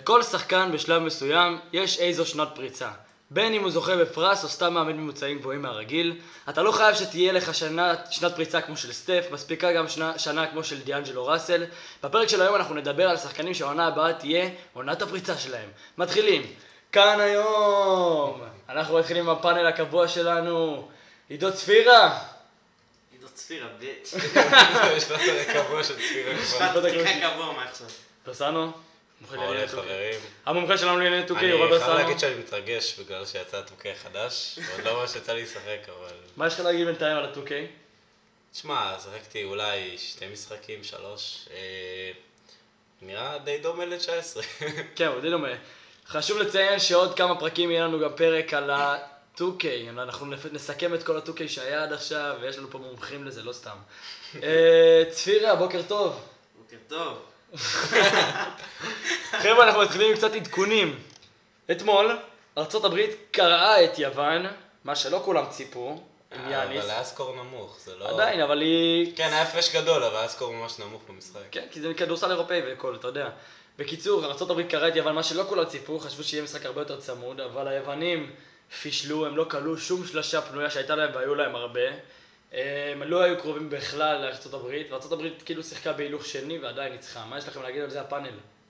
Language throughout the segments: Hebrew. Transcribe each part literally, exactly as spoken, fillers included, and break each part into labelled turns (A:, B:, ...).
A: לכל שחקן בשלב מסוים יש איזו שנת פריצה. בין אם הוא זוכה בפרס או סתם מאמן ממוצעים גבוהים מהרגיל. אתה לא חייב שתהיה לך שנה, שנת פריצה כמו של סטף, מספיקה גם שנה, שנה כמו של דיאנג'לו ראסל. בפרק של היום אנחנו נדבר על שחקנים שהעונה הבאה תהיה עונת הפריצה שלהם. מתחילים. כאן היום! אנחנו מתחילים עם הפאנל הקבוע שלנו. עידו צפירה!
B: עידו צפירה, ביץ'.
C: יש לך קבוע של צפירה.
B: משפט פתיחה קבוע מעכשיו.
A: פרסנו?
C: הולך חברים.
A: המומחה שלנו לענייני טו קיי, יובל פרסנו.
C: אני חייב להגיד שאני מתרגש בגלל שיצא טו קיי חדש. עוד לא ממש יצא לי לשחק, אבל...
A: מה יש לך להגיד בינתיים על ה-טו קיי?
C: תשמע, שחקתי אולי שתי משחקים, שלוש. נראה די דומה ל-תשע עשרה.
A: כן, הוא די דומה. חשוב לציין שעוד כמה פרקים יהיה לנו גם פרק על ה-טו קיי. אנחנו נסכם את כל ה-טו קיי שהיה עד עכשיו, ויש לנו פה מומחים לזה, לא סתם. צפירה, בוקר טוב.
B: בוקר טוב.
A: חבר'ה, אנחנו מתחילים עם קצת עדכונים. אתמול, ארצות הברית קראה את יוון, מה שלא כולם ציפו, עם יאניס.
C: אבל היה סקור נמוך, זה לא...
A: עדיין, אבל היא...
C: כן, היה הפרש גדול, אבל היה סקור ממש נמוך במשחק.
A: כן, כי זה כדורסל אירופאי והכל, אתה יודע. בקיצור, ארצות הברית קראה את יוון, מה שלא כולם ציפו, חשבו שיהיה משחק הרבה יותר צמוד, אבל היוונים פישלו, הם לא קלו שום שלשה פנויה שהייתה להם והיו להם הרבה. הם לא היו קרובים בכלל לארצות הברית, וארצות הברית כאילו שיחקה בהילוך שני ועדיין ניצחה. מה יש לכם להגיד על זה הפאנל?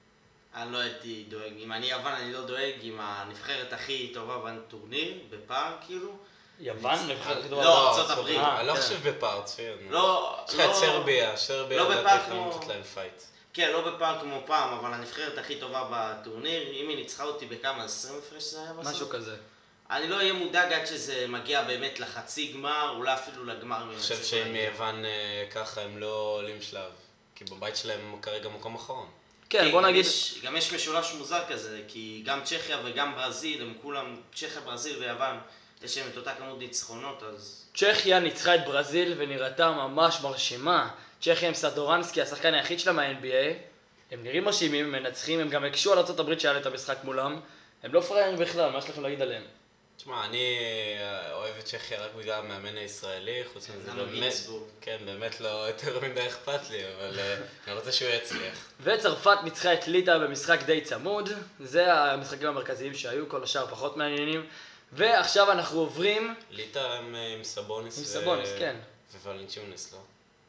B: אני לא הייתי דואג, אם אני יוון אני לא דואג, עם הנבחרת הכי טובה בטורניר, בפער כאילו.
A: יוון? נבחרת הכי טובה?
B: לא, ארצות הברית.
C: אני לא חושב בפער, צפיר.
B: לא,
C: יש לך את סרביה, סרביה לדעתי יכולים לתת להם פייט.
B: כן, לא בפער כמו פעם, אבל הנבחרת הכי טובה בטורניר, אם היא ניצחה אותי בכמה, עשרים הפרש זה היה בסוף?
A: משהו כזה.
B: אני לא אהיה מודאג עד שזה מגיע באמת לחצי גמר, אולי אפילו לגמר.
C: אני חושב שאם יוון ככה הם לא עולים שלב, כי בבית שלהם כרגע מקום אחרון.
A: כן, בוא נגיד...
B: גם יש משולש מוזר כזה, כי גם צ'כיה וגם ברזיל, הם כולם, צ'כיה, ברזיל ויוון, יש להם את אותה כמות ניצחונות, אז...
A: צ'כיה ניצחה את ברזיל ונראתה ממש מרשימה. צ'כיה עם סדורנסקי, השחקן היחיד שלה מה-אן בי איי. הם נראים מרשימים, מנצחים, הם גם הקשו על ארצות הברית שהיה את המשחק מולם. הם לא פריירים בכלל, מה יש לכם להגיד עליהם?
C: תשמע, אני אוהב את צ'כיה רק בגלל המאמן הישראלי, חוץ מזה באמת, כן, באמת לא יותר מדי אכפת לי, אבל אני רוצה שהוא יצליח.
A: וצרפת ניצחה את ליטא במשחק די צמוד, זה המשחקים המרכזיים שהיו, כל השאר פחות מעניינים, ועכשיו אנחנו עוברים...
C: ליטא הם עם סבוניס,
A: עם סבוניס, כן.
C: וולנצ'יונס, לא?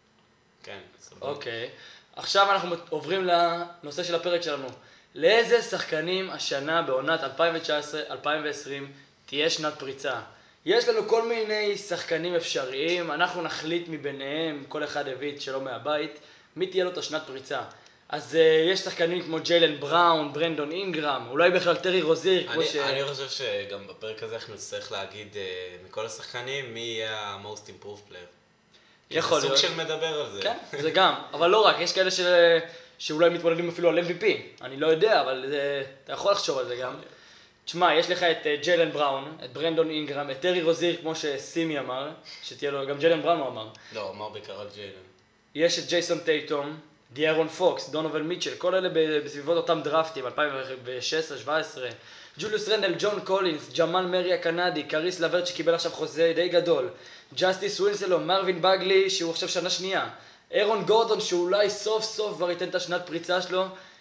C: כן, סבוניס.
A: אוקיי, עכשיו אנחנו עוברים לנושא של הפרק שלנו. לאיזה שחקנים השנה בעונת אלפיים תשע עשרה אלפיים עשרים תהיה שנת פריצה? יש לנו כל מיני שחקנים אפשריים, אנחנו נחליט מביניהם, כל אחד הביא את שלו מהבית, מי תהיה לו את השנת פריצה. אז uh, יש שחקנים כמו ג'יילן בראון, ברנדון אינגרם, אולי בכלל טרי רוזיר, כמו
C: אני,
A: ש...
C: אני חושב שגם בפרק הזה אנחנו נצטרך להגיד uh, מכל השחקנים מי יהיה ה-most improved player.
A: יכול
C: להיות.
A: להיות.
C: סוג של מדבר על זה.
A: כן, זה גם, אבל לא רק, יש כאלה ש... שאולי מתמודדים אפילו על אם וי פי, אני לא יודע, אבל זה... אתה יכול לחשוב על זה גם. תשמע, יש לך את ג'יילן בראון, את ברנדון אינגרם, את טרי רוזיר, כמו שסימי אמר, שתהיה לו, גם ג'יילן בראון הוא אמר.
C: לא, אמר בעיקר על ג'יילן.
A: יש את ג'ייסון טייטום, דיארון פוקס, דונובל מיטשל, כל אלה בסביבות אותם דרפטים, אלפיים ושש עשרה שבע עשרה. ג'וליוס רנדל, ג'ון קולינס, ג'מאל מרי הקנדי, קריס לברט שקיבל עכשיו חוזה די גדול, ג'סטיס ווינסלו, מרווין בגלי, שהוא עכשיו שנה שנייה, אירון גורדון, שאולי סוף סוף כבר ייתן את השנת פריצה שלו,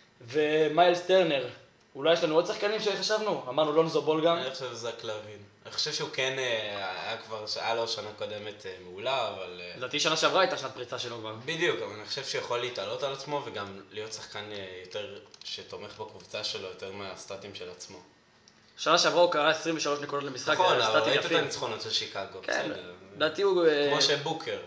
A: ומיילס טרנר. אולי יש לנו עוד שחקנים שחשבנו? אמרנו לונזו בול גם.
C: אני חושב שזה הקלווין. אני חושב שהוא כן היה כבר, היה לו שנה קודמת מעולה, אבל...
A: לדעתי שנה שעברה הייתה שנת פריצה שלו כבר.
C: בדיוק, אבל אני חושב שיכול להתעלות על עצמו וגם להיות שחקן יותר שתומך בקבוצה שלו, יותר מהסטטים של עצמו.
A: שנה שעברה הוא קרא עשרים ושלוש נקודות למשחק,
C: נכון, אבל ראית את הניצחונות של שיקגו,
A: כן,
C: בסדר.
A: לדעתי הוא...
C: כמו שבוקר.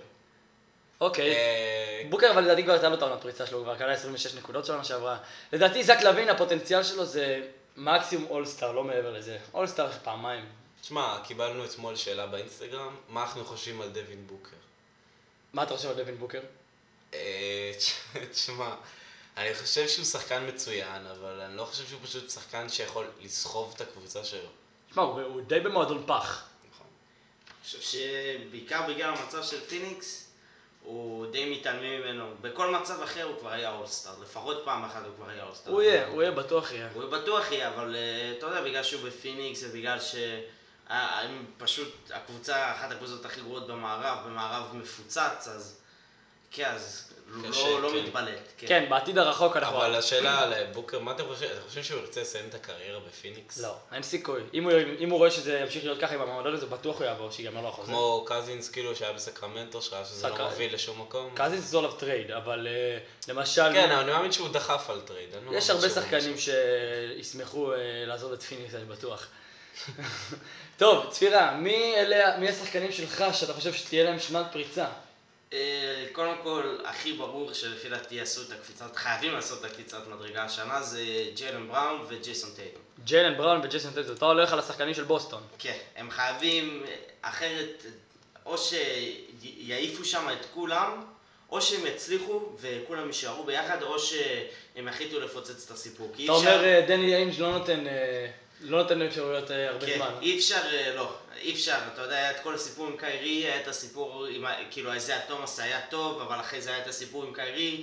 A: אוקיי, בוקר אבל לדעתי כבר הייתה לו את העונת פריצה שלו, הוא כבר קרא עשרים ושש נקודות שנה שעברה. לדעתי זק לוין, הפוטנציאל שלו זה מקסימום אולסטאר, לא מעבר לזה. אולסטאר פעמיים.
C: תשמע, קיבלנו אתמול שאלה באינסטגרם, מה אנחנו חושבים על דווין בוקר?
A: מה אתה חושב על דווין בוקר?
C: תשמע, אני חושב שהוא שחקן מצוין, אבל אני לא חושב שהוא פשוט שחקן שיכול לסחוב את הקבוצה שלו.
A: תשמע, הוא די במועדון פח.
C: נכון.
B: אני חושב שבעיקר בגלל המצב של פיניקס, הוא די מתעלמים ממנו. בכל מצב אחר הוא כבר היה אולסטאר, לפחות פעם אחת הוא כבר היה אולסטאר.
A: הוא יהיה, הוא יהיה בטוח יהיה.
B: הוא יהיה בטוח יהיה, אבל אתה יודע, בגלל שהוא בפיניקס ובגלל שהם פשוט, הקבוצה, אחת הקבוצות הכי גרועות במערב, במערב מפוצץ, אז כן, אז
C: קשה,
B: לא, לא
C: כן.
B: מתבלט.
A: כן, בעתיד הרחוק אנחנו...
C: אבל השאלה על בוקר, מה אתם חושבים? אתם חושבים שהוא ירצה לסיים את הקריירה בפיניקס?
A: לא, אין סיכוי. אם הוא, אם הוא רואה שזה ימשיך להיות ככה עם המועדון הזה, בטוח הוא יעבור, שיגמר לו החוזה.
C: כמו קזינס כאילו שהיה בסקרמנטו, שראה שזה
A: סקר-
C: לא מוביל לשום מקום?
A: קזינס זה עליו טרייד, אבל אה, למשל...
C: כן, אבל אני מאמין שהוא דחף על טרייד. אני לא
A: יש
C: מאמין
A: הרבה
C: שהוא
A: שחקנים
C: ממש-
A: שישמחו אה, לעזוב את פיניקס, אני בטוח. טוב, צפירה, מי אלה, מי השחקנים שלך שאתה חושב שתהיה להם שנת פריצה?
B: אה, קודם כל, הכי ברור שלפי דעתי יעשו את הקפיצת, חייבים לעשות את הקפיצת מדרגה השנה, זה ג'יילן בראון וג'ייסון טייטום.
A: ג'יילן בראון וג'ייסון טייטום, אתה הולך על השחקנים של בוסטון.
B: כן, הם חייבים, אחרת, או שיעיפו שם את כולם, או שהם יצליחו וכולם יישארו ביחד, או שהם יחליטו לפוצץ את הסיפור. כי אי
A: אתה
B: אפשר-
A: אומר אה, דני איינג' לא נותן, אה, לא נותן אפשרויות אה, הרבה
B: כן,
A: זמן.
B: אי אפשר, אה, לא, אי אפשר, אתה יודע, היה את כל הסיפור עם קיירי, היה את הסיפור עם, ה- כאילו, איזיה תומאס היה טוב, אבל אחרי זה היה את הסיפור עם קיירי,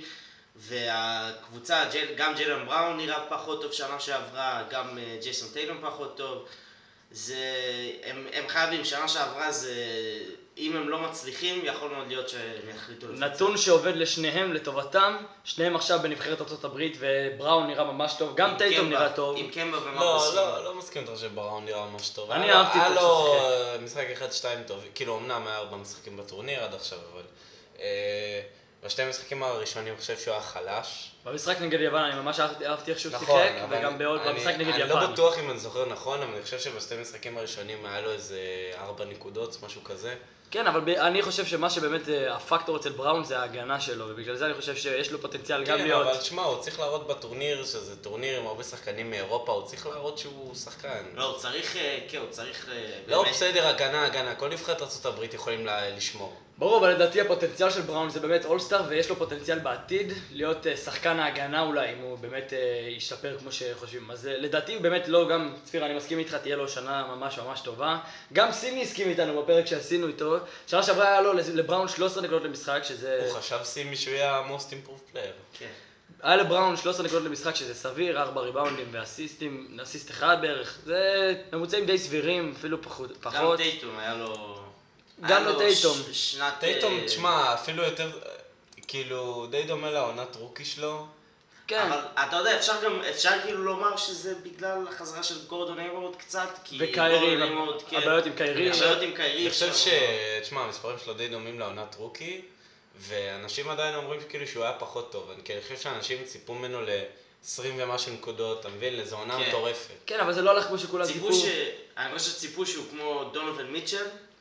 B: והקבוצה, ג'ל- גם ג'יילן בראון נראה פחות טוב שנה שעברה, גם אה, ג'ייסון טייטום פחות טוב. זה, הם, הם חייבים, שנה שעברה זה, אם הם לא מצליחים, יכול מאוד להיות שהם יחליטו לפצל.
A: נתון שעובד לשניהם לטובתם, שניהם עכשיו בנבחרת ארצות הברית ובראון נראה ממש טוב, גם
B: עם
A: טייטום
B: קמבה-
A: נראה טוב.
B: עם קמבה ומרקוס
C: לא,
B: סמארט.
C: לא, לא מסכים איתך שבראון נראה ממש טוב.
A: אני
C: היה לו-
A: אהבתי
C: היה
A: אותו
C: לו
A: שהוא
C: אה, משחק אחד שתיים טוב, כאילו אמנם היה ארבע משחקים בטורניר עד עכשיו, אבל אה, בשתי המשחקים הראשונים אני חושב שהוא היה חלש.
A: במשחק נגד יוון אני ממש אהבתי אהבתי איך שהוא
C: נכון,
A: שיחק,
C: אבל
A: וגם בעוד
C: אני-
A: במשחק נגד
C: אני
A: יפן.
C: לא בטוח אם אני זוכר נכון, אבל אני חושב שבשתי המשחקים הראשונים היה לו איזה ארבע נקודות, משהו כזה.
A: כן, אבל ב- אני חושב שמה שבאמת אה, הפקטור אצל בראון זה ההגנה שלו, ובגלל זה אני חושב שיש לו פוטנציאל גם
C: כן,
A: להיות...
C: אבל תשמע, הוא צריך להראות בטורניר, שזה טורניר עם הרבה שחקנים מאירופה, הוא צריך להראות שהוא שחקן.
B: לא, הוא צריך, אה, כן, הוא צריך אה,
C: לא,
B: באמת...
C: בסדר, הגנה, הגנה, כל נבחרת ארצות הברית יכולים ל- לשמור.
A: ברור, אבל לדעתי הפוטנציאל של בראון זה באמת אולסטאר, ויש לו פוטנציאל בעתיד להיות אה, שחקן ההגנה אולי, אם הוא באמת אה, ישתפר כמו שחושבים. אז אה, לדעתי באמת לא, גם צפיר, אני מסכים איתך, תהיה לו שנה ממש ממש טובה. גם סימי הסכים איתנו בפרק שעשינו איתו. שנה שעברה היה לו לבראון שלוש עשרה נקודות למשחק, שזה...
C: הוא חשב סימי שהוא יהיה ה-most improved player.
B: כן.
A: היה לבראון שלוש עשרה נקודות למשחק, שזה סביר, ארבע ריבאונדים ואסיסטים, אסיסט אחד בערך. זה ממוצעים די סבירים, אפילו פחות.
B: גם
A: פחות.
B: טייטום היה לו...
A: גם
B: היה לו
A: לטייטום.
B: ש- שנת...
C: טייטום,
B: אה,
C: תשמע, אפילו יותר, כאילו, די דומה לעונת רוקי שלו.
A: כן.
B: אבל אתה יודע, אפשר גם, אפשר כאילו לומר שזה בגלל החזרה של גורדון איימורד קצת, כי
A: וקיירי,
B: גורדון איימורד, כן.
A: הבעיות עם קיירי.
B: הבעיות עם קיירי.
C: אני חושב ש...
B: אפשר-
C: תשמע, המספרים שלו די דומים לעונת רוקי, ואנשים עדיין אומרים כאילו שהוא היה פחות טוב. אני אני חושב שאנשים ציפו ממנו ל-עשרים ומשהו נקודות, אתה מבין? לאיזו עונה
B: כן.
C: מטורפת.
A: כן, אבל זה לא הלך כמו שכולם
B: ציפו
A: ציפו.
B: ש... אני חושב שציפו שהוא כמו דונובל מיטשל,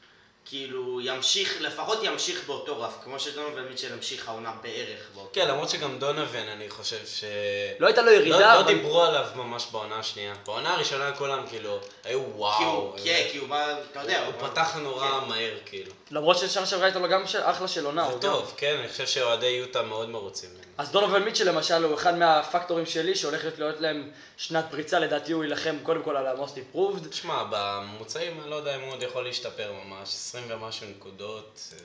B: כאילו ימשיך, לפחות ימשיך באותו רף, כמו שדונובל מיטשל המשיך העונה בערך באותו
C: כן, למרות שגם דונובן, אני חושב ש...
A: לא הייתה לו ירידה,
C: לא, לא
A: אבל-
C: דיברו עליו ממש בעונה השנייה. בעונה הראשונה כולם כאילו, היו
B: כי
C: וואו.
B: הוא, כן, כי הוא בא, אתה יודע,
C: הוא
B: בא-
C: פתח נורא
B: כן.
C: מהר כאילו.
A: למרות ששנה שעברה הייתה לו גם ש- אחלה של עונה.
C: זה
A: הוא גם-
C: טוב, כן, אני חושב שאוהדי יוטה מאוד מרוצים ממנו.
A: אז דונובל מיטשל למשל הוא אחד מהפקטורים שלי שהולך להיות להם שנת פריצה, לדעתי הוא יילחם קודם כל על ה-most improved.
C: תשמע, בממוצעים אני לא יודע אם הוא עוד יכול להשתפר ממש, עשרים ומשהו נקודות. אה,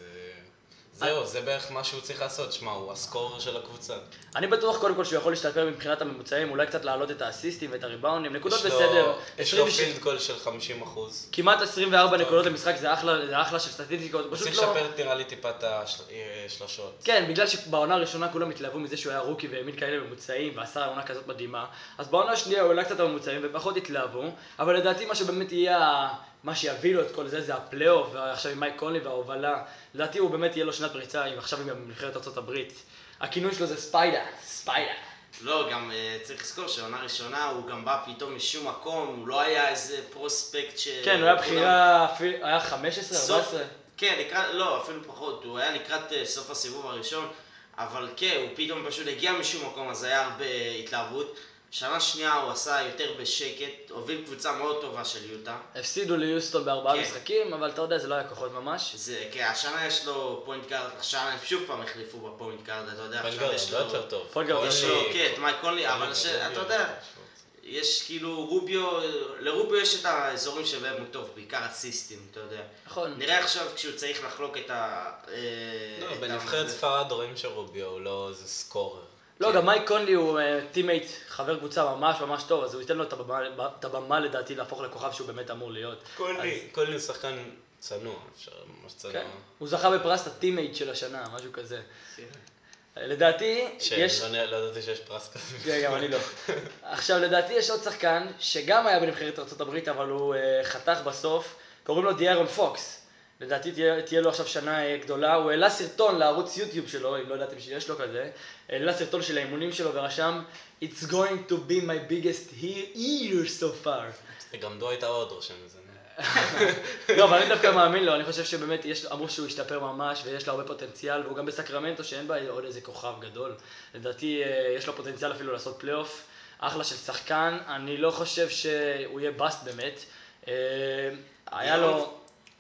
C: זהו, זה בערך מה שהוא צריך לעשות, שמע, הוא הסקורר של הקבוצה.
A: אני בטוח קודם כל שהוא יכול להשתפר מבחינת הממוצעים, אולי קצת להעלות את האסיסטים ואת הריבאונדים, נקודות
C: יש לו-
A: בסדר.
C: יש
A: עשרים
C: לו
A: וש-
C: פילד גול של חמישים אחוז.
A: כמעט עשרים וארבע
C: טוב.
A: נקודות למשחק, זה אחלה, זה אחלה של סטטיסטיקות,
C: הוא
A: פשוט
C: צריך
A: לא...
C: לשפר נראה לי טיפה את השלשות.
A: כן, בגלל שבעונה הראשונה כולם התלהבו מזה שהוא היה רוקי והעמיד כאלה ממוצעים ועשה עונה כזאת מדהימה, אז בעונה השנייה הוא העלה קצת הממוצעים ופחות התלהבו, אבל לדעתי מה שבאמת יהיה, ה- מה שיביא לו את כל זה, זה הפלייאוף, ועכשיו עם מייק קונלי וההובלה, לדעתי הוא באמת יהיה לו שנת פריצה, עם- עכשיו עם נבחרת ארצות הברית. הכינוי שלו זה ספיידה, ספיידה.
B: לא, גם אה, צריך לזכור שעונה ראשונה הוא גם בא פתאום משום מקום, הוא לא היה איזה פרוספקט ש...
A: כן, הוא היה
B: כולם-
A: בחירה, אפילו- היה חמש עשרה, ארבע
B: סוף-
A: עשרה.
B: כן, לקראת, לא, אפילו פחות, הוא היה לקראת אה, סוף הסיבוב הראשון, אבל כן, הוא פתאום פשוט הגיע משום מקום, אז היה הרבה התלהבות. שנה שנייה הוא עשה יותר בשקט, הוביל קבוצה מאוד טובה של יוטה.
A: הפסידו ליוסטון בארבעה
B: כן.
A: משחקים, אבל אתה יודע, זה לא היה כוחות ממש.
B: זה, כן, השנה יש לו פוינט גארד, השנה הם שוב פעם החליפו בפוינט גארד, אתה יודע, עכשיו
C: פלגר,
B: יש
C: לא
B: לו...
C: יותר טוב.
A: פלגר,
B: יש
C: קונלי-
B: לו, כן, את מייק קונלי, אבל
C: קונלי,
B: ש-
C: קונלי,
B: אתה יודע, יש כאילו רוביו, לרוביו יש את האזורים שבהם הוא טוב, בעיקר הסיסטים, אתה יודע.
A: נכון.
B: נראה עכשיו כשהוא צריך לחלוק את ה... אה,
C: לא,
B: את
C: בנבחרת
B: ה-
C: ספרד רואים שרוביו הוא לא איזה סקורר.
A: לא, גם מייק קונלי הוא טימייט, חבר קבוצה ממש ממש טוב, אז הוא ייתן לו את הבמה, את הבמה לדעתי להפוך לכוכב שהוא באמת אמור להיות.
C: קונלי, קונלי הוא שחקן צנוע, אפשר ממש צנוע.
A: כן. הוא זכה בפרס הטימייט של השנה, משהו כזה. לדעתי, יש...
C: לא ידעתי שיש פרס כזה.
A: כן, גם אני לא. עכשיו, לדעתי יש עוד שחקן, שגם היה בנבחרת ארצות הברית, אבל הוא חתך בסוף, קוראים לו דיארון פוקס. לדעתי תהיה, תהיה לו עכשיו שנה גדולה, הוא העלה סרטון לערוץ יוטיוב שלו, אם לא ידעתם שיש לו כזה, העלה סרטון של האימונים שלו ורשם It's going to be my biggest year so far.
C: גם דו הייתה עוד רושם מזה.
A: לא, אבל אני דווקא מאמין לו, אני חושב שבאמת יש, אמרו שהוא ישתפר ממש ויש לו הרבה פוטנציאל, והוא גם בסקרמנטו שאין בה עוד איזה כוכב גדול. לדעתי יש לו פוטנציאל אפילו לעשות פלייאוף, אחלה של שחקן, אני לא חושב שהוא יהיה בסט באמת. היה לו...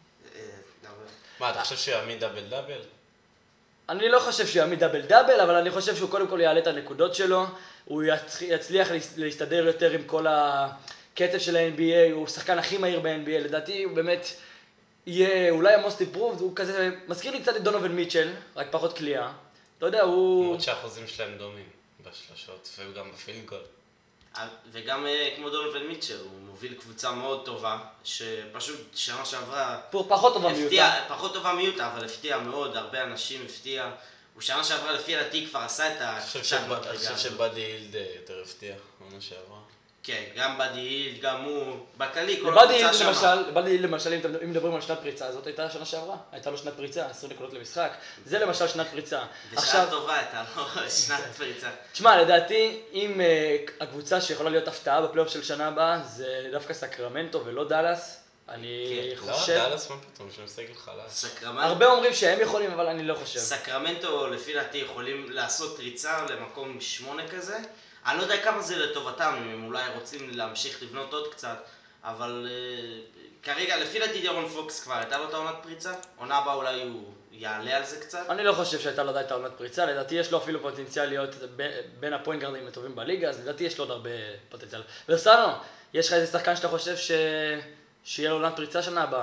C: מה, אתה חושב שהוא יעמיד דאבל דאבל?
A: אני לא חושב שהוא יעמיד דאבל דאבל, אבל אני חושב שהוא קודם כל יעלה את הנקודות שלו, הוא יצליח להסתדר יותר עם כל הקצב של ה-אן בי איי, הוא שחקן הכי מהיר ב-אן בי איי, לדעתי הוא באמת יהיה אולי ה-most improved, הוא כזה, מזכיר לי קצת את דונובל מיטשל, רק פחות קליעה, אתה יודע, הוא...
C: למרות שהאחוזים שלהם דומים בשלשות וגם בפילד גול.
B: וגם כמו דונובל מיטשל, הוא מוביל קבוצה מאוד טובה, שפשוט שנה שעברה...
A: פחות טובה מיוטה.
B: פחות טובה מיוטה, אבל הפתיע מאוד, הרבה אנשים הפתיע. הוא שנה שעברה לפי דעתי כבר עשה את הקצת מדרגה.
C: אני חושב שבאדי הילד יותר הפתיע, עונה שעברה.
B: כן, גם באדי הילד, גם הוא, בכללי, כל הקבוצה שמה.
A: באדי הילד למשל, אם מדברים על שנת פריצה, זאת הייתה שנה שעברה, הייתה לו שנת פריצה, עשרים נקודות למשחק, זה למשל שנת פריצה.
B: ושעה טובה הייתה לו שנת פריצה.
A: תשמע, לדעתי, אם הקבוצה שיכולה להיות הפתעה בפלייאוף של שנה הבאה, זה דווקא סקרמנטו ולא דאלאס, אני חושב...
C: לא, דאלאס מה פתאום, יש להם סגל חלש.
A: הרבה אומרים שהם יכולים, אבל אני לא חושב.
B: סקרמנטו, לפי דעתי, יכולים לעשות ריצה למקום שמונה כזה. אני לא יודע כמה זה לטובתם, אם הם אולי רוצים להמשיך לבנות עוד קצת, אבל uh, כרגע, לפי דעתי דיארון פוקס כבר הייתה לו את העונת פריצה, עונה הבאה אולי הוא יעלה על זה קצת.
A: אני לא חושב שהייתה לו עדיין את העונת פריצה, לדעתי יש לו אפילו פוטנציאל להיות בין הפוינט גארדים הטובים בליגה, אז לדעתי יש לו עוד הרבה פוטנציאל. וסנו, יש לך איזה שחקן שאתה חושב ש... שיהיה לו עונת פריצה שנה הבאה?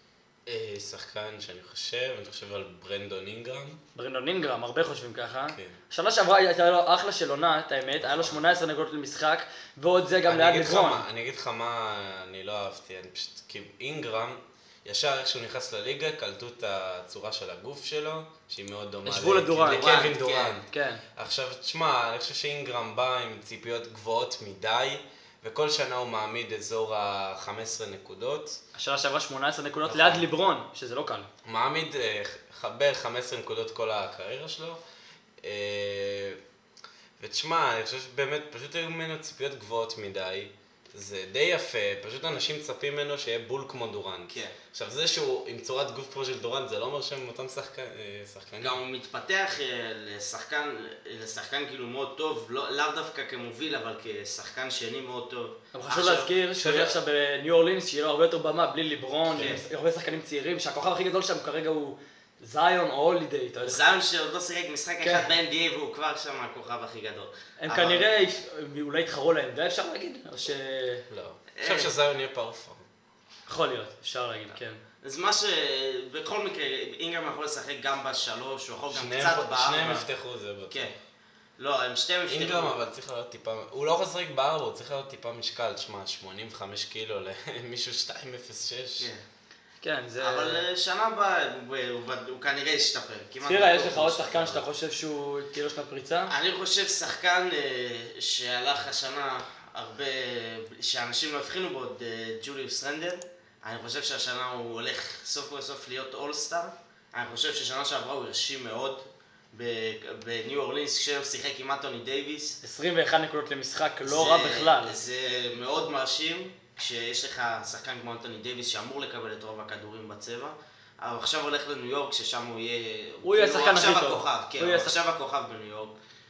C: שחקן שאני חושב, אני חושב על ברנדון אינגרם.
A: ברנדון אינגרם, הרבה חושבים ככה.
C: כן.
A: שנה שעברה הייתה לו אחלה של עונה, את האמת, היה לו שמונה עשרה נקודות למשחק, ועוד זה גם ליד לברון.
C: אני אגיד לך מה אני לא אהבתי, אני פשוט, כי אינגרם, ישר איך שהוא נכנס לליגה, קלטו את הצורה של הגוף שלו, שהיא מאוד דומה לקווין דורנט.
A: כן.
C: עכשיו, תשמע, אני חושב שאינגרם בא עם ציפיות גבוהות מדי, וכל שנה הוא מעמיד אזור ה-חמש עשרה נקודות.
A: השנה שעברה שמונה עשרה נקודות ליד ליברון, שזה לא קל.
C: הוא מעמיד בערך חמש עשרה נקודות כל הקריירה שלו. ותשמע, אני חושב שבאמת פשוט היו ממנו ציפיות גבוהות מדי. זה די יפה, פשוט אנשים מצפים ממנו שיהיה בול כמו דורנט.
B: כן.
C: עכשיו זה שהוא עם צורת גוף כמו של דורנט, זה לא אומר שהם אותם שחקנים.
B: גם הוא מתפתח לשחקן, לשחקן כאילו מאוד טוב, לא, לאו דווקא כמוביל, אבל כשחקן שני מאוד טוב.
A: גם חשוב להזכיר שהוא יהיה עכשיו בניו אורלינס, שיהיה לו הרבה יותר במה, בלי ליברון, הרבה שחקנים צעירים, שהכוכב הכי גדול שם כרגע הוא זיון או הולידיי, אתה יודע.
B: זיון שעוד לא שיחק משחק אחד ב-אן בי איי והוא כבר שם הכוכב הכי גדול.
A: הם כנראה אולי יתחרו להם, זה אפשר להגיד? או ש...
C: לא. אני חושב שזיון יהיה פאורפור.
A: יכול להיות, אפשר להגיד, כן.
B: אז מה שבכל מקרה, אינגרם יכול לשחק גם בשלוש, הוא יכול גם קצת בארבע.
C: שניהם יפתחו זה בטח.
B: כן. לא, הם שתיהם יפתחו.
C: אינגרם אבל צריך להיות טיפה, הוא לא יכול לשחק בארבע, הוא צריך להיות טיפה משקל, תשמע, שמונים וחמש קילו למישהו שתיים אפס שש.
A: כן, זה...
B: אבל שנה הבאה הוא כנראה ישתפר.
A: צירה, יש לך עוד שחקן שאתה חושב שהוא תהיה לו שנת פריצה?
B: אני חושב שחקן שהלך השנה הרבה, שאנשים לא הבחינו בו, ג'וליוס רנדל. אני חושב שהשנה הוא הולך סוף כל סוף להיות אולסטאר. אני חושב ששנה שעברה הוא הרשים מאוד בניו אורלינס, כשהוא שיחק עם אנתוני דייביס.
A: עשרים ואחת נקודות למשחק, לא רע בכלל.
B: זה מאוד מרשים. כשיש לך שחקן כמו אנטוני דייביס שאמור לקבל את רוב הכדורים בצבע, אבל עכשיו הולך לניו יורק ששם הוא יהיה...
A: הוא יהיה שחקן הכי טוב.
B: הכוכב, כן, הוא עכשיו הכוכב בניו יורק.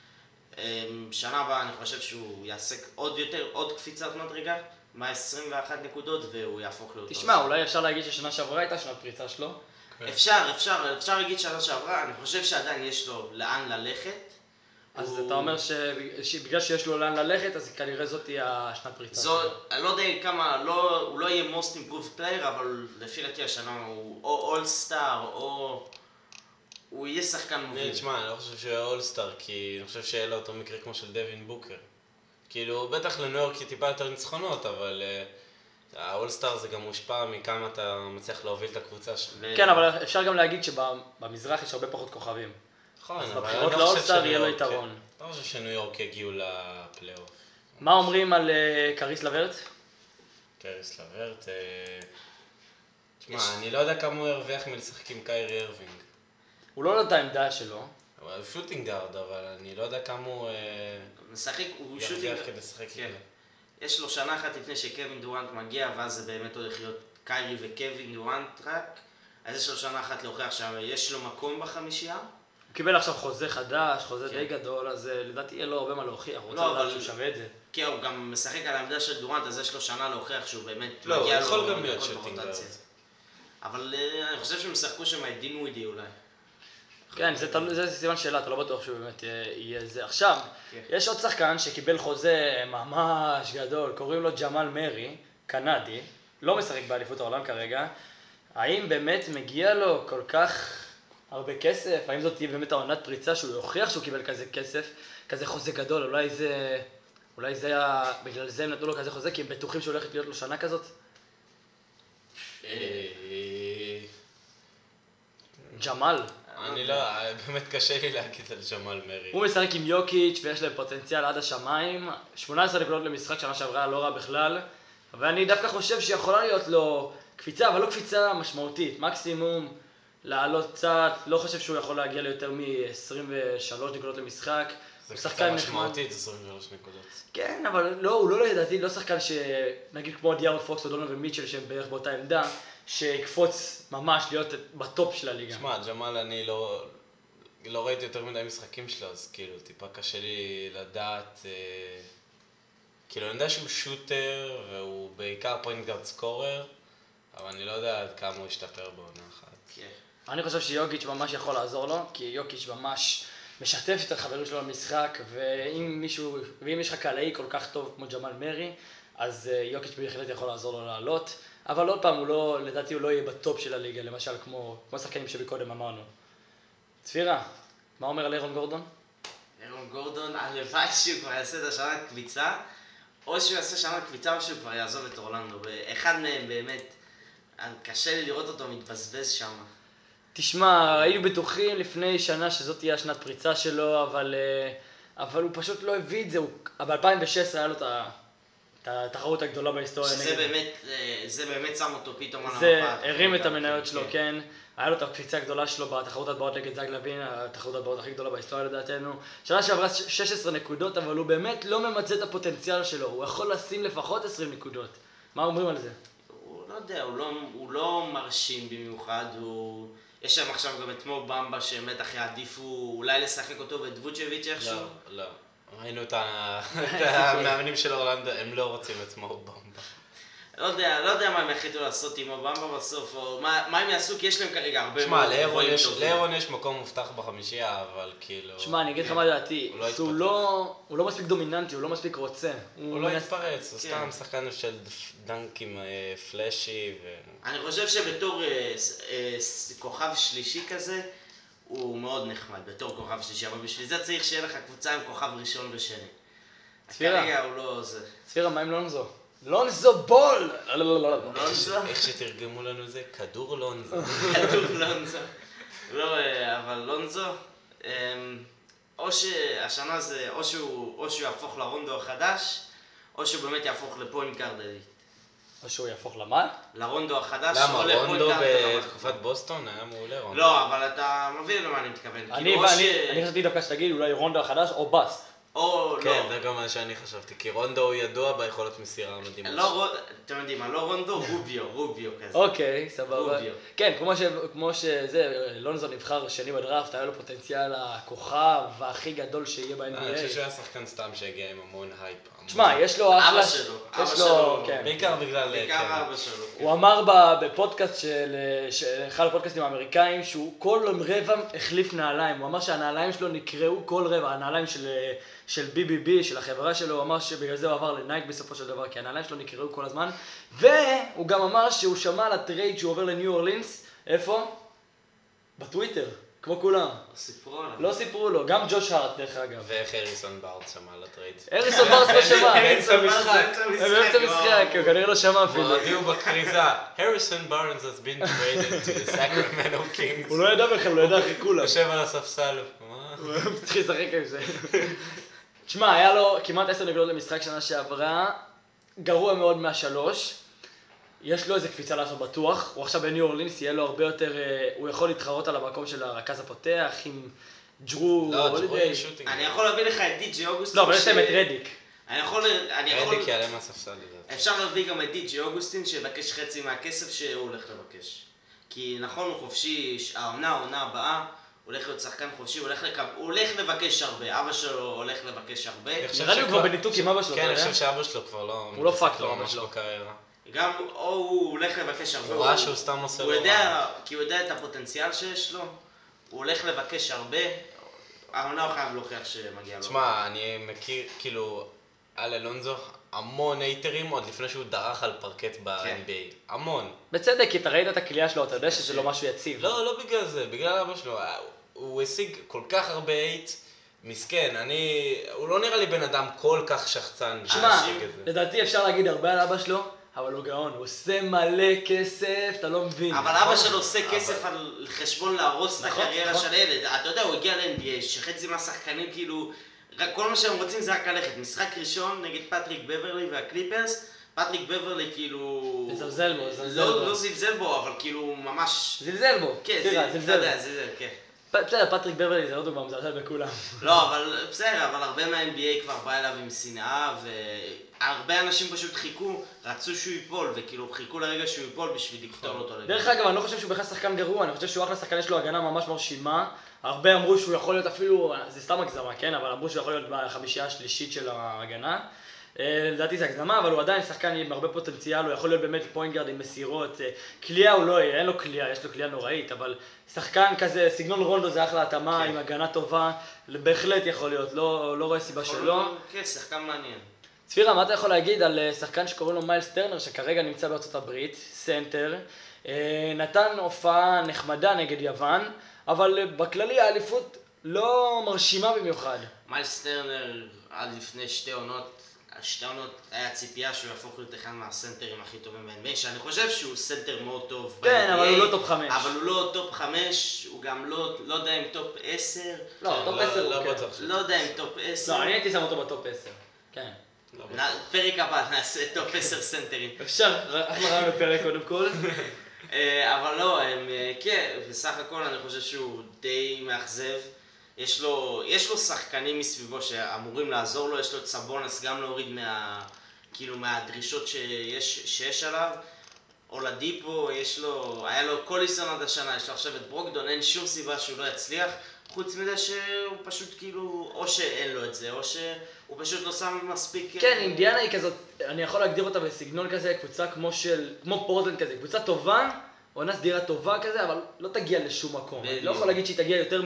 B: שנה הבאה אני חושב שהוא יעשה עוד יותר, עוד קפיצת מדרגה, מאה עשרים ואחת נקודות והוא יהפוך לאותו.
A: תשמע, אולי אפשר להגיד ששנה שעברה הייתה שנת פריצה שלו?
B: אפשר, אפשר, אפשר להגיד שנה שעברה, אני חושב שעדיין יש לו לאן ללכת.
A: אז אתה אומר שבגלל שיש לו לאן ללכת, אז כנראה זאת תהיה השנת פריצה.
B: זאת, אני לא יודע כמה, הוא לא יהיה most improved player, אבל לפי דעתי השנה הוא או all-star, או הוא יהיה שחקן מוביל.
C: תשמע, אני לא חושב שהוא יהיה all-star, כי אני חושב שיהיה לו אותו מקרה כמו של דווין בוקר. כאילו, בטח לניו יורק היא טיפה יותר ניצחונות, אבל האולסטאר זה גם מושפע מכמה אתה מצליח להוביל את הקבוצה שלך.
A: כן, אבל אפשר גם להגיד שבמזרח יש הרבה פחות כוכבים.
C: נכון,
A: אז
C: אבל
A: בבחירות
C: אני לא חושב
A: לאולסטאר יהיה לו
C: שניו יורק-
A: יתרון.
C: לא חושב שניו יורק יגיעו לפלייאוף.
A: מה אומרים על אה, קריס לברט?
C: קריס לברט, אה, תשמע, אני לא יודע כמה הוא הרוויח מלשחק עם קיירי ארווינג.
A: הוא לא יודע את העמדה שלו.
C: הוא שוטינג גארד, אבל אני לא יודע כמה הוא אה,
B: משחק, הוא שוטינג...
C: ירוויח כדי לשחק
B: כן.
C: איתו.
B: יש לו שנה אחת לפני שקווין דורנט מגיע, ואז זה באמת הולך להיות קיירי וקווין דורנט רק. אז יש לו שנה אחת להוכיח שיש לו מקום בחמישייה.
A: הוא קיבל עכשיו חוזה חדש, חוזה
B: כן.
A: די גדול, אז אה, לדעתי יהיה לו הרבה מה להוכיח, הוא
B: לא,
A: רוצה לדעת
B: אבל-
A: שהוא שווה את זה.
B: כן, הוא גם משחק על העמדה של דורנט, אז יש לו שנה להוכיח שהוא באמת
C: לא, הוא
B: מגיע
C: יכול
B: לו
C: גם להיות
B: דקות
C: שוטינג
B: ברוטציה.
C: גארד.
B: אבל אה, אני חושב שהם ישחקו שם את דין ווידי אולי.
A: כן, זה תלוי- זה סימן שאלה, אתה לא בטוח שהוא באמת אה, יהיה זה. עכשיו,
B: כן.
A: יש עוד שחקן שקיבל חוזה ממש גדול, קוראים לו ג'מאל מרי, קנדי, לא משחק באליפות העולם כרגע. האם באמת מגיע לו כל כך הרבה כסף? האם זאת תהיה באמת העונת פריצה שהוא יוכיח שהוא קיבל כזה כסף, כזה חוזה גדול? אולי זה, אולי זה היה, בגלל זה הם נתנו לו כזה חוזה, כי הם בטוחים שהולכת להיות לו שנה כזאת?
C: אה,
A: ג'מאל.
C: אני לא, באמת קשה לי להגיד על ג'מאל מרי.
A: הוא משחק עם יוקיץ' ויש להם פוטנציאל עד השמיים, שמונה עשרה נקודות למשחק, שנה שעברה לא רע בכלל, ואני דווקא חושב שיכולה להיות לו קפיצה, אבל לא קפיצה משמעותית, מקסימום לעלות קצת, לא חושב שהוא יכול להגיע ליותר מ-עשרים ושלוש נקודות למשחק.
C: זה
A: הוא שחקן
C: קצת
A: נחמד.
C: משמעותית, עשרים ושלוש נקודות.
A: כן, אבל לא, הוא לא לדעתי, לא שחקן שנגיד כמו דיארון פוקס או דונובל מיטשל שהם בערך באותה עמדה, שיקפוץ ממש להיות בטופ של הליגה.
C: שמע, ג'מאל אני לא, לא ראיתי יותר מדי משחקים שלו, אז כאילו טיפה קשה לי לדעת, אה, כאילו אני יודע שהוא שוטר והוא בעיקר פוינט גארד סקורר, אבל אני לא יודע עד כמה הוא השתפר בעונה אחת.
B: כן.
A: אני חושב שיוקיץ' ממש יכול לעזור לו, כי יוקיץ' ממש משתף את החברים שלו במשחק, ואם מישהו, ואם יש לך קלעי כל כך טוב כמו ג'מאל מרי, אז אה, יוקיץ' בהחלט יכול לעזור לו לעלות, אבל עוד פעם, הוא לא, לדעתי הוא לא יהיה בטופ של הליגה, למשל כמו, כמו שחקנים שבקודם אמרנו. צפירה, מה אומר על אירון גורדון?
B: אירון גורדון, הלוואי שהוא כבר יעשה את השנה קביצה, או שהוא יעשה שנה קביצה או שהוא כבר יעזוב את אורלנדו. אחד מהם באמת, קשה לי לראות אותו מתבזבז שם.
A: תשמע, היינו בטוחים לפני שנה שזאת תהיה השנת פריצה שלו, אבל, אה, אבל הוא פשוט לא הביא את זה, הוא- ב-אלפיים ושש עשרה היה לו את ה- את התחרות הגדולה בהיסטוריה.
B: שזה
A: נגד-
B: באמת, אה, זה באמת שם אותו פתאום על המפה.
A: זה הרים את המניות
B: כן,
A: שלו,
B: כן.
A: כן. היה לו את הקפיצה הגדולה שלו בתחרות הטבעות נגד זאג לוין, התחרות הטבעות הכי גדולה בהיסטוריה לדעתנו. שנה שעברה שש עשרה נקודות, אבל הוא באמת לא ממצה את הפוטנציאל שלו, הוא יכול לשים לפחות עשרים נקודות. מה אומרים על זה?
B: הוא לא יודע, הוא לא, הוא לא מרשים במיוחד, הוא... יש שם עכשיו גם את מו במבה שהם בטח יעדיפו אולי לשחק אותו ואת ווצ'ביץ' איכשהו.
C: לא, לא. ראינו את ה- את המאמנים של אורלנדו, הם לא רוצים את מו במבה.
B: לא יודע, לא יודע מה הם יחליטו לעשות עם אובמה בסוף, או מה, מה הם יעשו, כי יש להם כרגע הרבה
C: שמע, לאירון
B: גבוהים
C: יש-
B: טובים.
C: לאירון יש מקום מובטח בחמישייה, אבל כאילו...
A: שמע, אני אגיד לך מה דעתי,
C: הוא לא
A: הוא
C: יתפתח.
A: לא הוא לא מספיק דומיננטי, הוא לא מספיק רוצה.
C: הוא לא
A: מנס-
C: יתפרץ, הוא
B: כן.
C: סתם שחקן של דנקים אה, פלאשי ו...
B: אני חושב שבתור אה, ס- אה, ס- כוכב שלישי כזה, הוא מאוד נחמד, בתור כוכב שלישי, אבל בשביל זה צריך שיהיה לך קבוצה עם כוכב ראשון ושני.
A: צפירה.
B: כרגע הוא לא זה.
A: צפירה, מה עם לונזו? לונזו בול! לא, לא, לא, לא.
B: לונזו?
C: איך שתרגמו לנו את זה? כדור לונזו.
B: כתוב לונזו. לא, אה, אבל לונזו, אמ, או שהשנה זה, או שהוא, או שהוא יהפוך לרונדו החדש, או שהוא באמת יהפוך לפוינט גארד אליט.
A: או שהוא יהפוך למה?
B: לרונדו החדש,
C: למה?
B: או לפוינט
C: רונדו
B: גארד ברמת
C: בתקופת בוסטון היה מעולה רונדו.
B: לא, אבל אתה מבין למה אני מתכוון.
A: אני
B: כאילו, או
A: אני-
B: ש-
A: אני חשבתי דווקא שתגיד אולי רונדו החדש או בסט.
B: או
C: כן,
B: לא.
C: זה גם מה שאני חשבתי, כי רונדו הוא ידוע ביכולות מסירה המדהימות.
B: לא רונדו, אתם יודעים מה, לא רונדו, רוביו, רוביו כזה.
A: אוקיי, סבבה.
B: רוביו.
A: כן, כמו ש- כמו שזה, לונזו נבחר שני בדראפט, היה לו פוטנציאל הכוכב הכי גדול שיהיה
C: אני חושב
A: ב-אן בי איי.
C: שהוא היה שחקן סתם שהגיע עם המון הייפ. המון.
A: תשמע, יש לו אחלה...
B: אבא שלו, אבא
A: יש לו,
B: שלו.
A: כן.
C: בעיקר בגלל...
B: בעיקר
C: כן.
B: אבא שלו. כן.
A: הוא אמר ב- בפודקאסט של, של אחד הפודקאסטים האמריקאים שהוא כל רבע החליף נעליים, הוא אמר שהנעליים שלו נקראו כל רבע, הנעליים של, של בי בי בי, של החברה שלו, הוא אמר שבגלל זה הוא עבר לנייק בסופו של דבר, כי הנעליים שלו נקראו כל הזמן, והוא גם אמר שהוא שמע על הטרייד שהוא עובר לניו אורלינס, איפה? בטוויטר. כמו כולם.
B: סיפרו עליו.
A: לא סיפרו לו, גם ג'וש הארט דרך אגב.
C: ואיך הריסון בארץ שמע על הטרייד?
A: הריסון בארץ לא שמע.
C: באמצע המשחק.
A: הם באמצע משחק, הוא כנראה לא שמע אפילו.
C: הודיעו בכריזה, הריסון בארנס has been traded to the Sacramento Kings.
A: הוא לא ידע בכלל, הוא לא ידע אחרי כולם.
C: יושב על הספסל.
A: הוא צריך לשחק עם זה. תשמע, היה לו כמעט עשר נקודות למשחק שנה שעברה, גרוע מאוד מהשלוש. יש לו איזה קפיצה לעשות בטוח, הוא עכשיו בניו אורלינס, יהיה לו הרבה יותר, הוא יכול להתחרות על המקום של הרכז הפותח עם ג'רו הולידיי.
B: אני יכול להביא לך את די.ג'י אוגוסטין.
A: לא, אבל יש להם את רדיק.
B: אני יכול...
C: רדיק יעלה מהספסל לדעת.
B: אפשר להביא גם את די.ג'י אוגוסטין שיבקש חצי מהכסף שהוא הולך לבקש. כי נכון, הוא חופשי, העונה, העונה הבאה, הוא הולך להיות שחקן חופשי, הוא הולך לבקש הרבה, אבא שלו הולך לבקש הרבה.
A: נראה לי הוא כבר בניתוק עם אבא שלו.
C: כן, אני חושב שאבא שלו כבר לא...
A: הוא לא פקטור, אבא שלו.
B: גם, או הוא הולך לבקש הרבה.
C: הוא ראה שהוא סתם עושה לו...
B: הוא יודע, כי הוא יודע את הפוטנציאל שיש לו, הוא הולך לבקש הרבה, העונה הוא חייב להוכיח שמגיע לו.
C: תשמע, אני מכיר, כאילו, על אלונזו, המון הייטרים עוד לפני שהוא דרך על פרקט ב-אן בי איי. המון.
A: בצדק, כי אתה ראית את הקליעה שלו, אתה יודע שזה לא משהו יציב.
C: לא, לא בגלל זה, בגלל אבא שלו. הוא השיג כל כך הרבה הייט, מסכן, אני... הוא לא נראה לי בן אדם כל כך שחצן.
A: שמע, לדעתי אפשר להגיד הרבה על אבא שלו, אבל הוא גאון, הוא עושה מלא כסף, אתה לא מבין.
B: אבל אבא שלו עושה כסף על חשבון להרוס את הקריירה של הילד. אתה יודע, הוא הגיע ל-אן בי איי, שחצי מהשחקנים כאילו... כל מה שהם רוצים זה רק ללכת. משחק ראשון נגד פטריק בברלי והקליפרס, פטריק בברלי כאילו...
A: זלזל בו, זלזל בו.
B: לא זלזל בו, אבל כאילו ממש...
A: זלזל בו.
B: כן,
A: זלזל בו.
B: זלזל, כן.
A: בסדר, פטריק בברלי זה לא דוגמה, מזלזל בכולם.
B: לא, אבל בסדר, אבל הרבה מה-אן בי איי כבר בא אליו עם שנאה, והרבה אנשים פשוט חיכו, רצו שהוא ייפול, וכאילו חיכו לרגע שהוא ייפול בשביל לקטול אותו.
A: דרך אגב, אני לא חושב שהוא בכלל שחקן גרוע, אני חושב שהוא אחלה שחקן, יש לו הגנה ממש מרשימה. הרבה אמרו שהוא יכול להיות אפילו, זה סתם הגזמה, כן? אבל אמרו שהוא יכול להיות בחמישייה השלישית של ההגנה. לדעתי זה הגזמה, אבל הוא עדיין שחקן עם הרבה פוטנציאל, הוא יכול להיות באמת פוינגרד עם מסירות. קליעה הוא לא יהיה, אין לו קליעה, יש לו קליעה נוראית, אבל שחקן כזה, סגנון רונדו זה אחלה התאמה, עם הגנה טובה, בהחלט יכול להיות, לא רואה סיבה שלא.
B: כן, שחקן מעניין.
A: צפירה, מה אתה יכול להגיד על שחקן שקוראים לו מיילס טרנר, שכרגע נמצא בארצות הברית, סנטר, נתן הופעה נחמדה נגד יוון, אבל בכללי האליפות לא מרשימה במיוחד.
B: מיילס טרנר עד לפני שתי עונות, שתי עונות היה ציפייה שהוא יהפוך להיות אחד מהסנטרים הכי טובים ב-אן בי איי, שאני חושב שהוא סנטר מאוד טוב ב-אן בי איי.
A: כן, אבל הוא לא טופ חמש.
B: אבל הוא לא טופ חמש, הוא גם לא, לא יודע אם טופ עשר.
A: לא, טופ עשר הוא כן.
B: לא יודע אם טופ עשר.
A: לא, אני הייתי שם אותו בטופ עשר. כן.
B: פרק הבא נעשה טופ עשר סנטרים.
A: אפשר, אחלה רעיון בפרק קודם כל.
B: אבל לא, הם, כן, בסך הכל אני חושב שהוא די מאכזב. יש לו, יש לו שחקנים מסביבו שאמורים לעזור לו, יש לו את סבונס גם להוריד מה, כאילו מהדרישות שיש, שיש עליו. אולדיפו, יש לו, היה לו קוליסון עד השנה, יש לו עכשיו את ברוקדון, אין שום סיבה שהוא לא יצליח. חוץ מזה שהוא פשוט כאילו, או שאין לו את זה, או שהוא פשוט לא שם מספיק...
A: כן, אינדיאנה היא כזאת, אני יכול להגדיר אותה בסגנון כזה, קבוצה כמו של, כמו פורטלנד כזה, קבוצה טובה, עונה סדירה טובה כזה, אבל לא תגיע לשום מקום. אני לא יכול להגיד שהיא תגיע יותר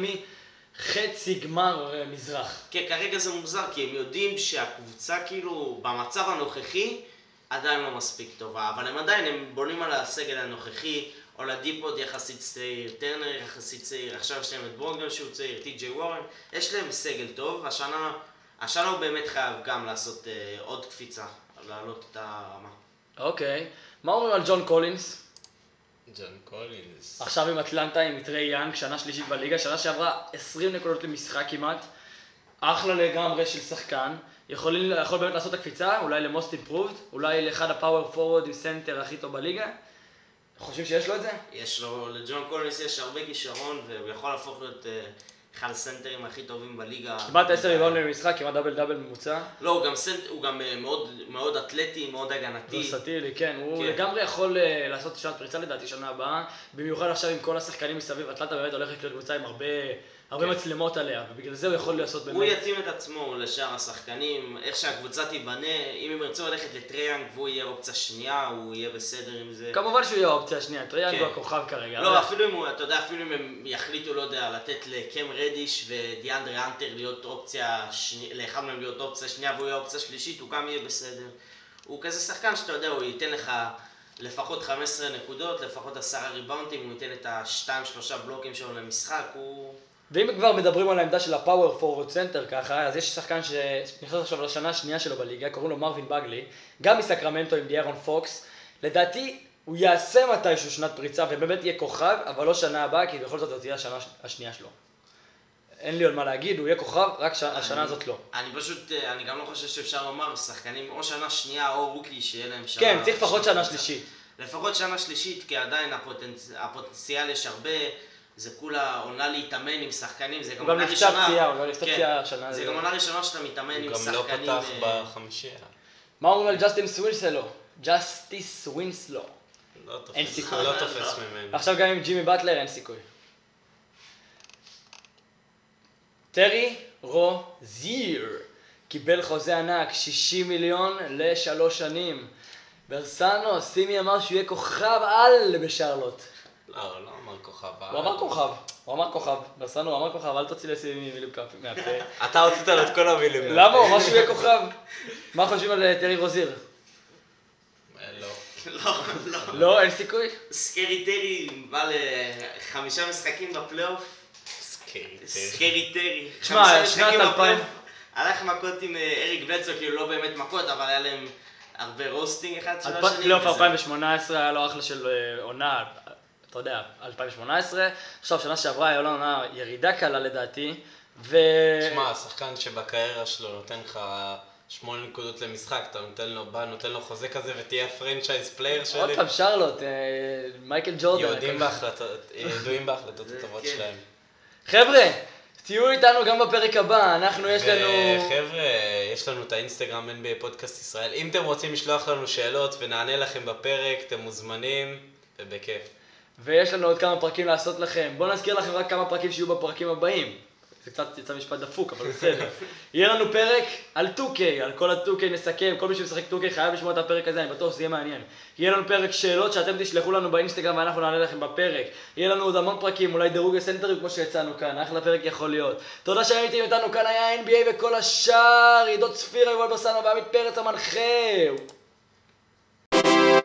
A: מחצי גמר מזרח.
B: כן, כרגע זה מוזר, כי הם יודעים שהקבוצה כאילו, במצב הנוכחי, עדיין לא מספיק טובה, אבל הם עדיין, הם בונים על הסגל הנוכחי, אולדיפו עוד יחסית צעיר, טרנר יחסית צעיר, עכשיו יש להם את ברוקדון שהוא צעיר, טי.ג'יי וורן, יש להם סגל טוב, השנה, השנה הוא באמת חייב גם לעשות אה, עוד קפיצה, לעלות את הרמה.
A: אוקיי, מה אומרים על ג'ון קולינס?
C: ג'ון קולינס.
A: עכשיו עם אטלנטה, עם טריי יאנג, שנה שלישית בליגה, שנה שעברה עשרים נקודות למשחק כמעט, אחלה לגמרי של שחקן, יכול, יכול באמת לעשות את הקפיצה, אולי למוסט אימפרובד, אולי לאחד הפאוור פורוורד עם סנטר הכי טוב בליגה. חושבים שיש לו את זה?
B: יש לו, לג'ון קולינס יש הרבה כישרון והוא יכול להפוך להיות אחד הסנטרים הכי טובים בליגה.
A: כמעט עשר ריבאונדים במשחק, כמעט דאבל דאבל ממוצע.
B: לא, הוא גם, סנט, הוא גם מאוד, מאוד אתלטי, מאוד הגנתי.
A: ורסטילי, כן, הוא כן. לגמרי יכול לעשות שנת פריצה לדעתי שנה הבאה, במיוחד עכשיו עם כל השחקנים מסביב, אטלנטה באמת הולכת להיות קבוצה עם הרבה... הרבה כן. מצלמות עליה, ובגלל זה הוא יכול לעשות באמת.
B: הוא יתאים את עצמו לשאר השחקנים, איך שהקבוצה תיבנה, אם הם ירצו ללכת לטרייאנג והוא יהיה אופציה שנייה, הוא יהיה בסדר עם זה.
A: כמובן שהוא יהיה האופציה השנייה, טרייאנג כן. הוא הכוכב כרגע.
B: לא, אפילו אם הוא, אתה יודע, אפילו אם הם יחליטו, לא יודע, לתת לקם רדיש ודיאנדרי אנטר להיות אופציה שנייה, לאחד מהם להיות אופציה שנייה והוא יהיה אופציה שלישית, הוא גם יהיה בסדר. הוא כזה שחקן שאתה יודע, הוא ייתן לך לפחות חמש עשרה נקודות, לפחות עשרה ריבאונדים, הוא ייתן את השתיים שלושה בלוקים שלו למשחק, הוא...
A: ואם כבר מדברים על העמדה של הפאוור פורוורד סנטר ככה, אז יש שחקן שנכנס עכשיו לשנה השנייה שלו בליגה, קוראים לו מרווין בגלי, גם מסקרמנטו עם דיארון פוקס. לדעתי הוא יעשה מתישהו שנת פריצה ובאמת יהיה כוכב, אבל לא שנה הבאה, כי בכל זאת זאת תהיה השנה השנייה שלו. אין לי עוד מה להגיד, הוא יהיה כוכב, רק ש... השנה הזאת לא.
B: אני פשוט, אני גם לא חושב שאפשר לומר, שחקנים או שנה שנייה או רוקי שיהיה להם שנה...
A: כן, צריך לפחות שנה שלישית.
B: לפחות שנה שלישית, כי עדיין הפוטנצ... הפוטנציאל יש הרבה, זה כולה עונה להתאמן עם שחקנים, זה גם עונה ראשונה... הוא גם נפצע פציעה, הוא גם נפצע פציעה השנה. זה גם עונה ראשונה שאתה מתאמן עם שחקנים...
C: הוא גם לא פתח בחמישייה.
A: מה אומרים על ג'סטיס ווינסלו? ג'סטיס ווינסלו.
C: אין סיכוי. לא תופס ממנו.
A: עכשיו גם עם ג'ימי באטלר אין סיכוי. טרי רוזיר קיבל חוזה ענק, שישים מיליון לשלוש שנים. ברסנו, סימי אמר שהוא יהיה כוכב על בשרלוט.
C: לא, הוא לא אמר כוכב.
A: הוא אמר כוכב, הוא אמר כוכב. ברסנו, הוא אמר כוכב, אל תוציא לסימי מילים מהפה.
C: אתה הוצאת לו את כל המילים.
A: למה? הוא אמר שהוא יהיה כוכב. מה חושבים על טרי רוזיר?
C: לא.
B: לא, לא.
A: לא, אין סיכוי?
B: סקרי טרי בא לחמישה משחקים בפלייאוף. סקרי טרי.
A: תשמע, שנת אלפיים...
B: הלך מכות עם אריק בלדסו, כאילו לא באמת מכות, אבל היה להם הרבה רוסטינג אחד של השנים.
A: פלייאוף אלפיים שמונה עשרה היה לו אחלה של עונה, אתה יודע, אלפיים שמונה עשרה. עכשיו, שנה שעברה היה לו עונה ירידה קלה לדעתי, ו...
C: תשמע, השחקן שבקריירה שלו נותן לך שמונה נקודות למשחק, אתה נותן לו, בא, נותן לו חוזה כזה ותהיה פרנצ'ייז פלייר שלי.
A: עוד פעם, שרלוט, מייקל ג'ורדן.
C: ידועים בהחלטות הטובות שלהם.
A: חבר'ה, תהיו איתנו גם בפרק הבא, אנחנו יש לנו...
C: חבר'ה, יש לנו את האינסטגרם אן בי איי פודקאסט ישראל. אם אתם רוצים לשלוח לנו שאלות ונענה לכם בפרק, אתם מוזמנים, ובכיף.
A: ויש לנו עוד כמה פרקים לעשות לכם. בואו נזכיר לכם רק כמה פרקים שיהיו בפרקים הבאים. זה קצת יצא משפט דפוק, אבל בסדר. יהיה לנו פרק על טו קיי, על כל ה-טו קיי נסכם, כל מי שמשחק טו קיי חייב לשמוע את הפרק הזה, אני בטוח שזה יהיה מעניין. יהיה לנו פרק שאלות שאתם תשלחו לנו באינסטגרם ואנחנו נענה לכם בפרק. יהיה לנו עוד המון פרקים, אולי דירוג הסנטרים כמו שיצאנו כאן, אחלה פרק יכול להיות. תודה שהייתם איתנו, כאן היה אן בי איי וכל השאר, עידו צפירה, יובל ברסנו ועמית פרץ המנחה.